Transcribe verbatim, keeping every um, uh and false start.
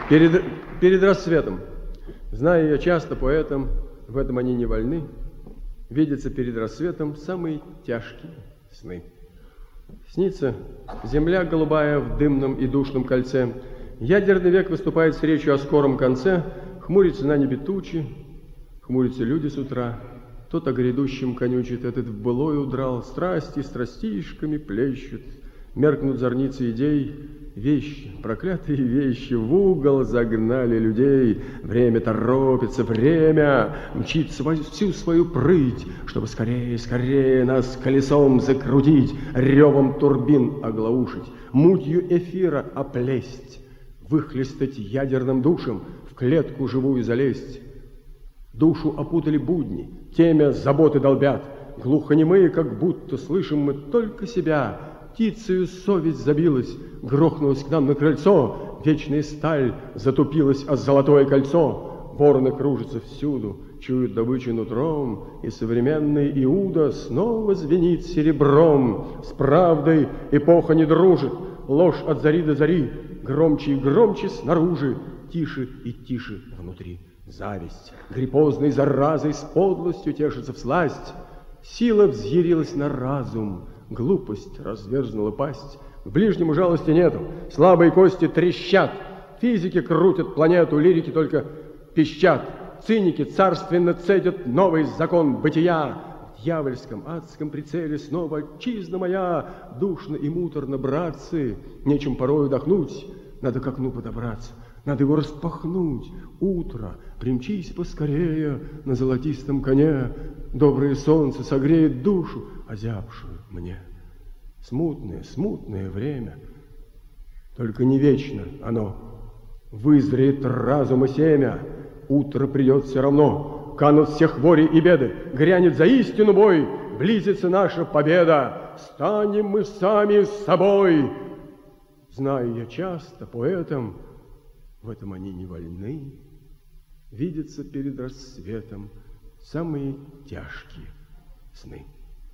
Перед, перед рассветом, зная я часто поэтам, в этом они не вольны, видятся перед рассветом самые тяжкие сны. Снится земля голубая в дымном и душном кольце, ядерный век выступает с речью о скором конце, хмурятся на небе тучи, хмурятся люди с утра, тот о грядущем конючит, этот в былой удрал, страсти страстишками плещут, меркнут зорницы идей, вещи, проклятые вещи, в угол загнали людей. Время торопится, время мчит свою, всю свою прыть, чтобы скорее, скорее нас колесом закрутить, ревом турбин оглаушить, мутью эфира оплесть, выхлестать ядерным душем, в клетку живую залезть. Душу опутали будни, темя заботы долбят, глухонемые, как будто слышим мы только себя. Птицею совесть забилась, грохнулась к нам на крыльцо, вечная сталь затупилась о золотое кольцо. Вороны кружатся всюду, чуют добычу нутром, и современный Иуда снова звенит серебром. С правдой эпоха не дружит, ложь от зари до зари, громче и громче снаружи, тише и тише внутри. Зависть, гриппозной заразой, с подлостью тешится всласть. Сила взъярилась на разум, глупость разверзнула пасть. К ближнему жалости нету, слабые кости трещат, физики крутят планету, лирики только пищат. Циники царственно цедят новый закон бытия. В дьявольском адском прицеле снова отчизна моя. Душно и муторно, братцы, нечем порою вдохнуть, надо к окну подобраться. Надо его распахнуть. Утро, примчись поскорее на золотистом коне. Доброе солнце согреет душу, озябшую мне. Смутное, смутное время, только не вечно оно. Вызреет разума семя, утро придет все равно. Канут все хвори и беды, грянет за истину бой. Близится наша победа, станем мы сами с собой. Знаю я часто поэтам, в этом они не вольны, видятся перед рассветом самые тяжкие сны.